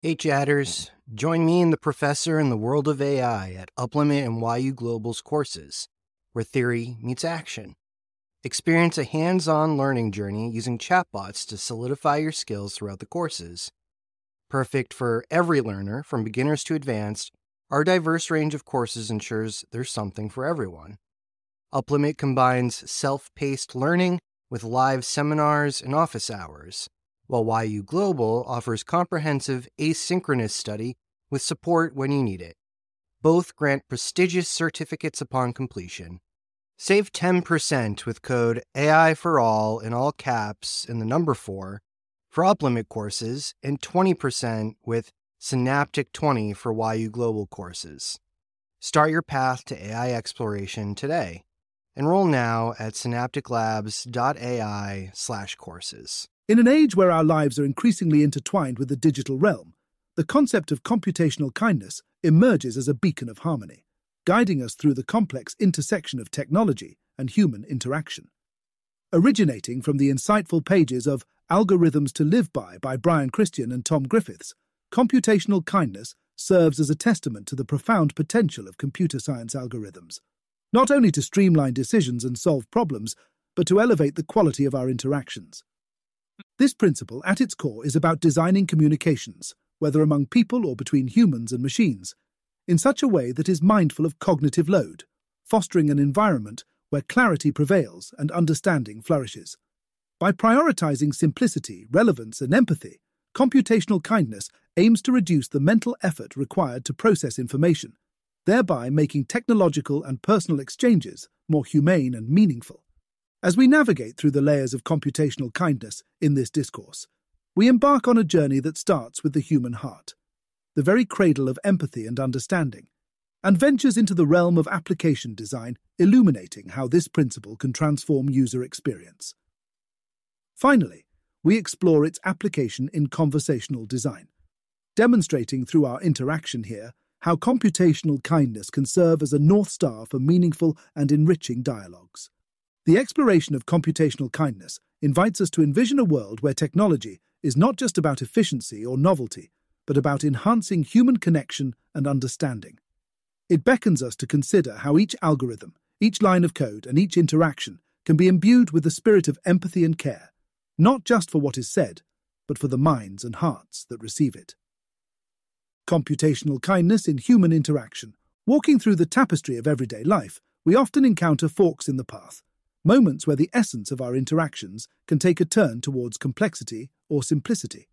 Hey chatters, join me and the professor in the world of AI at Uplimit and YU Global's courses, where theory meets action. Experience a hands-on learning journey using chatbots to solidify your skills throughout the courses. Perfect for every learner, from beginners to advanced, our diverse range of courses ensures there's something for everyone. Uplimit combines self-paced learning with live seminars and office hours, while YU Global offers comprehensive asynchronous study with support when you need it. Both grant prestigious certificates upon completion. Save 10% with code AI for all in all caps and the number 4 for Uplimit courses, and 20% with Synaptic 20 for YU Global courses. Start your path to AI exploration today. Enroll now at synapticlabs.ai/courses. In an age where our lives are increasingly intertwined with the digital realm, the concept of computational kindness emerges as a beacon of harmony, guiding us through the complex intersection of technology and human interaction. Originating from the insightful pages of Algorithms to Live By Brian Christian and Tom Griffiths, computational kindness serves as a testament to the profound potential of computer science algorithms, not only to streamline decisions and solve problems, but to elevate the quality of our interactions. This principle, at its core, is about designing communications, whether among people or between humans and machines, in such a way that is mindful of cognitive load, fostering an environment where clarity prevails and understanding flourishes. By prioritizing simplicity, relevance, and empathy, computational kindness aims to reduce the mental effort required to process information, thereby making technological and personal exchanges more humane and meaningful. As we navigate through the layers of computational kindness in this discourse, we embark on a journey that starts with the human heart, the very cradle of empathy and understanding, and ventures into the realm of application design, illuminating how this principle can transform user experience. Finally, we explore its application in conversational design, demonstrating through our interaction here how computational kindness can serve as a North Star for meaningful and enriching dialogues. The exploration of computational kindness invites us to envision a world where technology is not just about efficiency or novelty, but about enhancing human connection and understanding. It beckons us to consider how each algorithm, each line of code, and each interaction can be imbued with the spirit of empathy and care, not just for what is said, but for the minds and hearts that receive it. Computational kindness in human interaction. Walking through the tapestry of everyday life, we often encounter forks in the path, moments where the essence of our interactions can take a turn towards complexity or simplicity.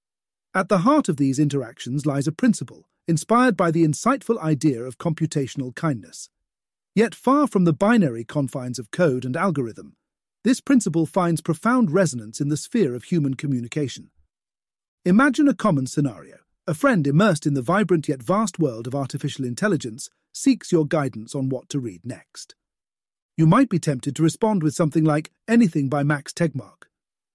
At the heart of these interactions lies a principle inspired by the insightful idea of computational kindness. Yet far from the binary confines of code and algorithm, this principle finds profound resonance in the sphere of human communication. Imagine a common scenario. A friend immersed in the vibrant yet vast world of artificial intelligence seeks your guidance on what to read next. You might be tempted to respond with something like Anything by Max Tegmark.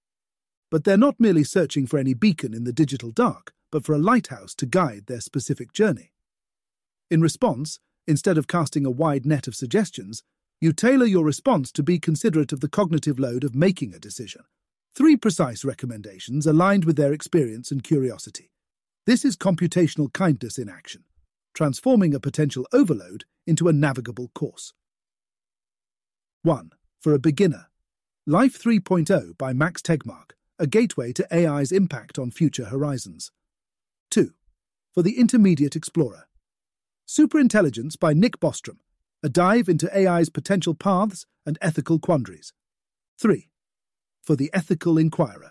But they're not merely searching for any beacon in the digital dark, but for a lighthouse to guide their specific journey. In response, instead of casting a wide net of suggestions, you tailor your response to be considerate of the cognitive load of making a decision. 3 precise recommendations aligned with their experience and curiosity. This is computational kindness in action, transforming a potential overload into a navigable course. 1. For a beginner, Life 3.0 by Max Tegmark, a gateway to AI's impact on future horizons. 2. For the intermediate explorer, Superintelligence by Nick Bostrom, a dive into AI's potential paths and ethical quandaries. 3. For the ethical inquirer,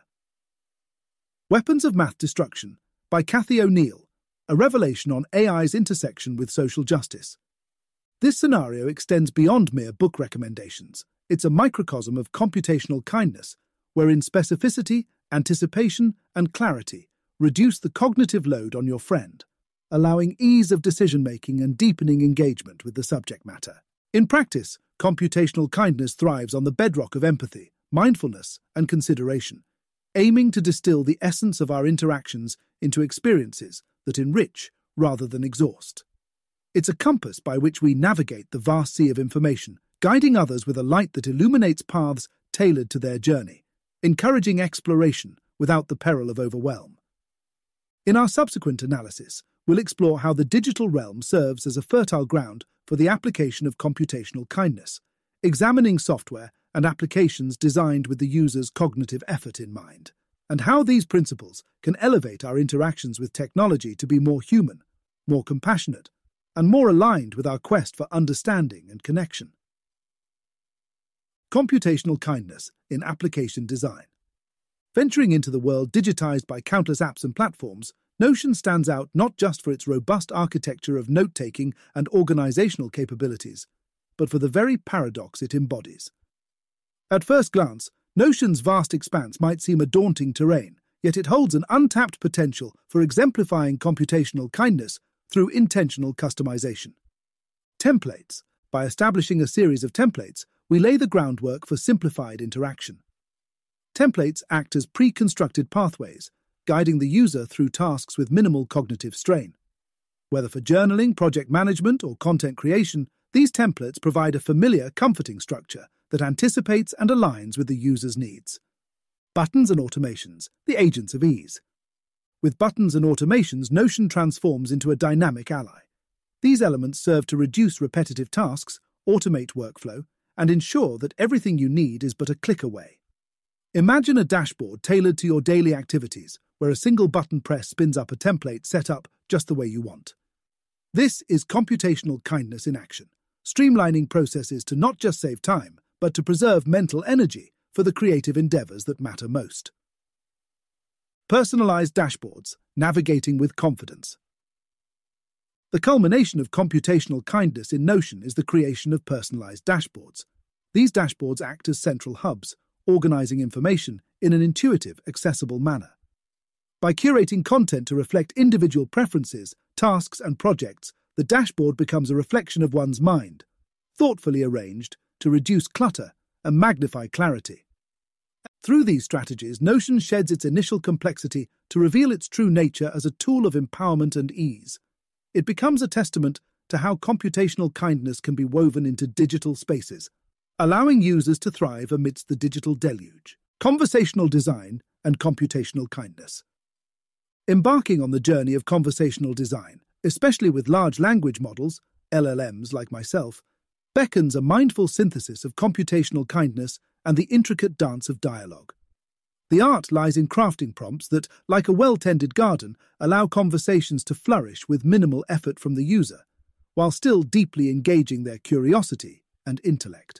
Weapons of Math Destruction by Cathy O'Neill, a revelation on AI's intersection with social justice. This scenario extends beyond mere book recommendations. It's a microcosm of computational kindness, wherein specificity, anticipation, and clarity reduce the cognitive load on your friend, allowing ease of decision-making and deepening engagement with the subject matter. In practice, computational kindness thrives on the bedrock of empathy, mindfulness, and consideration, aiming to distill the essence of our interactions into experiences that enrich rather than exhaust. It's a compass by which we navigate the vast sea of information, guiding others with a light that illuminates paths tailored to their journey, encouraging exploration without the peril of overwhelm. In our subsequent analysis, we'll explore how the digital realm serves as a fertile ground for the application of computational kindness, examining software and applications designed with the user's cognitive effort in mind, and how these principles can elevate our interactions with technology to be more human, more compassionate, and more aligned with our quest for understanding and connection. Computational kindness in application design. Venturing into the world digitized by countless apps and platforms, Notion stands out not just for its robust architecture of note-taking and organizational capabilities, but for the very paradox it embodies. At first glance, Notion's vast expanse might seem a daunting terrain, yet it holds an untapped potential for exemplifying computational kindness through intentional customization. Templates. By establishing a series of templates, we lay the groundwork for simplified interaction. Templates act as pre-constructed pathways, guiding the user through tasks with minimal cognitive strain. Whether for journaling, project management, or content creation, these templates provide a familiar, comforting structure that anticipates and aligns with the user's needs. Buttons and automations, the agents of ease. With buttons and automations, Notion transforms into a dynamic ally. These elements serve to reduce repetitive tasks, automate workflow, and ensure that everything you need is but a click away. Imagine a dashboard tailored to your daily activities, where a single button press spins up a template set up just the way you want. This is computational kindness in action, streamlining processes to not just save time, but to preserve mental energy for the creative endeavors that matter most. Personalized dashboards, navigating with confidence. The culmination of computational kindness in Notion is the creation of personalized dashboards. These dashboards act as central hubs, organizing information in an intuitive, accessible manner. By curating content to reflect individual preferences, tasks, and projects, the dashboard becomes a reflection of one's mind, thoughtfully arranged to reduce clutter and magnify clarity. Through these strategies, Notion sheds its initial complexity to reveal its true nature as a tool of empowerment and ease. It becomes a testament to how computational kindness can be woven into digital spaces, allowing users to thrive amidst the digital deluge. Conversational design and computational kindness. Embarking on the journey of conversational design, especially with large language models, LLMs like myself, beckons a mindful synthesis of computational kindness and the intricate dance of dialogue. The art lies in crafting prompts that, like a well-tended garden, allow conversations to flourish with minimal effort from the user, while still deeply engaging their curiosity and intellect.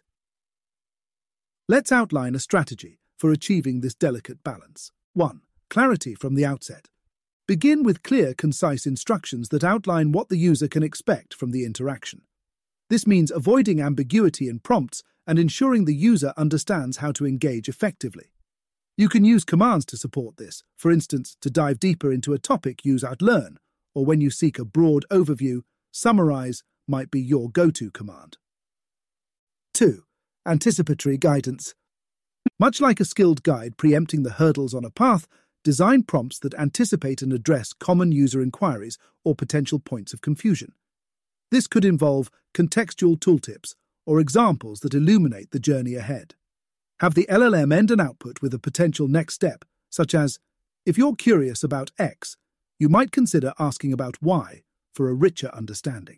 Let's outline a strategy for achieving this delicate balance. 1. Clarity from the outset. Begin with clear, concise instructions that outline what the user can expect from the interaction. This means avoiding ambiguity in prompts and ensuring the user understands how to engage effectively. You can use commands to support this. For instance, to dive deeper into a topic, use @learn, or when you seek a broad overview, summarize might be your go-to command. 2. Anticipatory guidance. Much like a skilled guide preempting the hurdles on a path, design prompts that anticipate and address common user inquiries or potential points of confusion. This could involve contextual tooltips or examples that illuminate the journey ahead. Have the LLM end an output with a potential next step, such as, if you're curious about X, you might consider asking about Y for a richer understanding.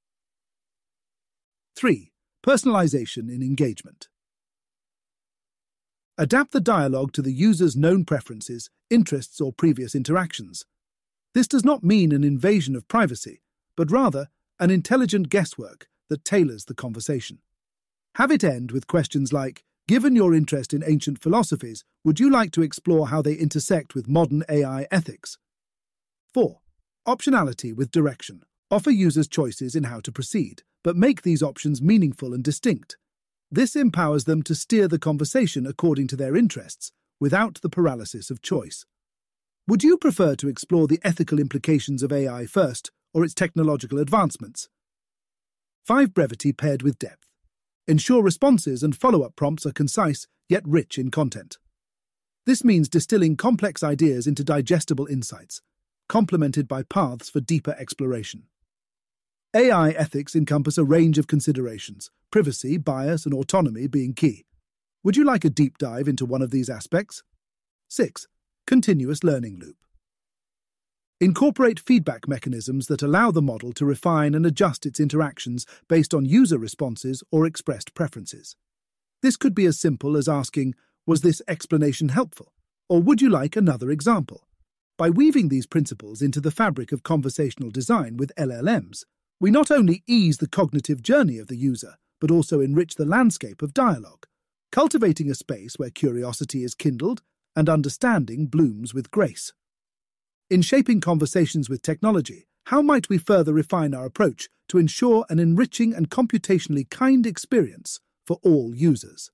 3. Personalization in engagement. Adapt the dialogue to the user's known preferences, interests, or previous interactions. This does not mean an invasion of privacy, but rather an intelligent guesswork that tailors the conversation. Have it end with questions like, given your interest in ancient philosophies, would you like to explore how they intersect with modern AI ethics? 4. Optionality with direction. Offer users choices in how to proceed, but make these options meaningful and distinct. This empowers them to steer the conversation according to their interests, without the paralysis of choice. Would you prefer to explore the ethical implications of AI first, or its technological advancements? 5. Brevity paired with depth. Ensure responses and follow-up prompts are concise, yet rich in content. This means distilling complex ideas into digestible insights, complemented by paths for deeper exploration. AI ethics encompass a range of considerations, privacy, bias, and autonomy being key. Would you like a deep dive into one of these aspects? 6. Continuous learning loop. Incorporate feedback mechanisms that allow the model to refine and adjust its interactions based on user responses or expressed preferences. This could be as simple as asking, "Was this explanation helpful?" Or "Would you like another example?" By weaving these principles into the fabric of conversational design with LLMs, we not only ease the cognitive journey of the user, but also enrich the landscape of dialogue, cultivating a space where curiosity is kindled and understanding blooms with grace. In shaping conversations with technology, how might we further refine our approach to ensure an enriching and computationally kind experience for all users?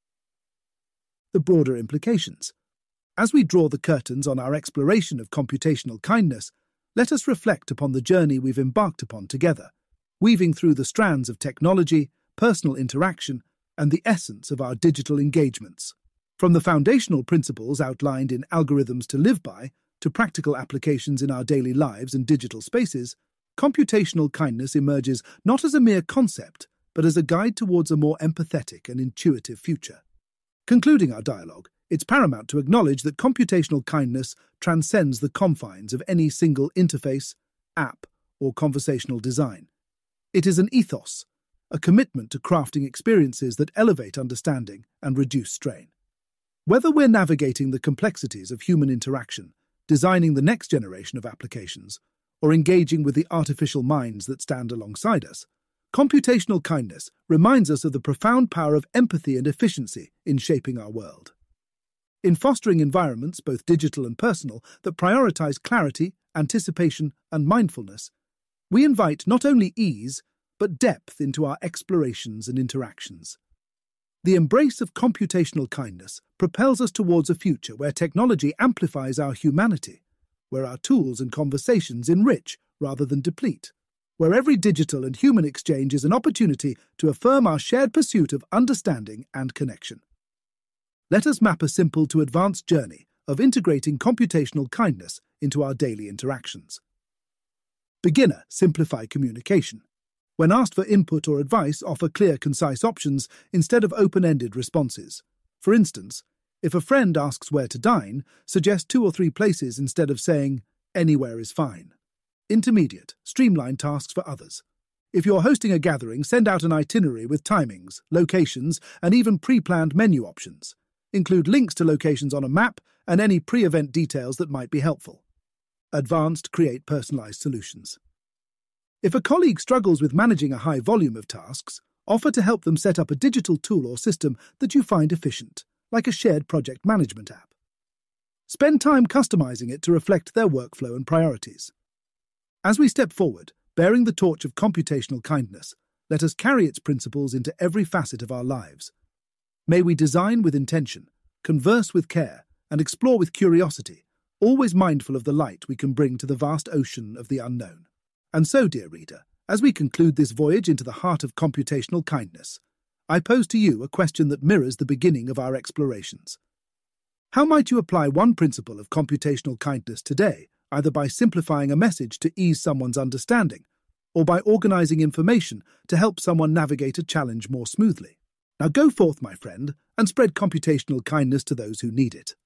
The broader implications. As we draw the curtains on our exploration of computational kindness, let us reflect upon the journey we've embarked upon together, weaving through the strands of technology, personal interaction, and the essence of our digital engagements. From the foundational principles outlined in Algorithms to Live By to practical applications in our daily lives and digital spaces, computational kindness emerges not as a mere concept, but as a guide towards a more empathetic and intuitive future. Concluding our dialogue, it's paramount to acknowledge that computational kindness transcends the confines of any single interface, app, or conversational design. It is an ethos, a commitment to crafting experiences that elevate understanding and reduce strain. Whether we're navigating the complexities of human interaction, designing the next generation of applications, or engaging with the artificial minds that stand alongside us, computational kindness reminds us of the profound power of empathy and efficiency in shaping our world. In fostering environments, both digital and personal, that prioritize clarity, anticipation, and mindfulness, we invite not only ease, but depth into our explorations and interactions. The embrace of computational kindness propels us towards a future where technology amplifies our humanity, where our tools and conversations enrich rather than deplete, where every digital and human exchange is an opportunity to affirm our shared pursuit of understanding and connection. Let us map a simple to advanced journey of integrating computational kindness into our daily interactions. Beginner, simplify communication. When asked for input or advice, offer clear, concise options instead of open-ended responses. For instance, if a friend asks where to dine, suggest 2 or 3 places instead of saying, "Anywhere is fine." Intermediate, streamline tasks for others. If you're hosting a gathering, send out an itinerary with timings, locations, and even pre-planned menu options. Include links to locations on a map and any pre-event details that might be helpful. Advanced, create personalized solutions. If a colleague struggles with managing a high volume of tasks, offer to help them set up a digital tool or system that you find efficient, like a shared project management app. Spend time customizing it to reflect their workflow and priorities. As we step forward, bearing the torch of computational kindness, let us carry its principles into every facet of our lives. May we design with intention, converse with care, and explore with curiosity, always mindful of the light we can bring to the vast ocean of the unknown. And so, dear reader, as we conclude this voyage into the heart of computational kindness, I pose to you a question that mirrors the beginning of our explorations. How might you apply one principle of computational kindness today, either by simplifying a message to ease someone's understanding, or by organizing information to help someone navigate a challenge more smoothly? Now go forth, my friend, and spread computational kindness to those who need it.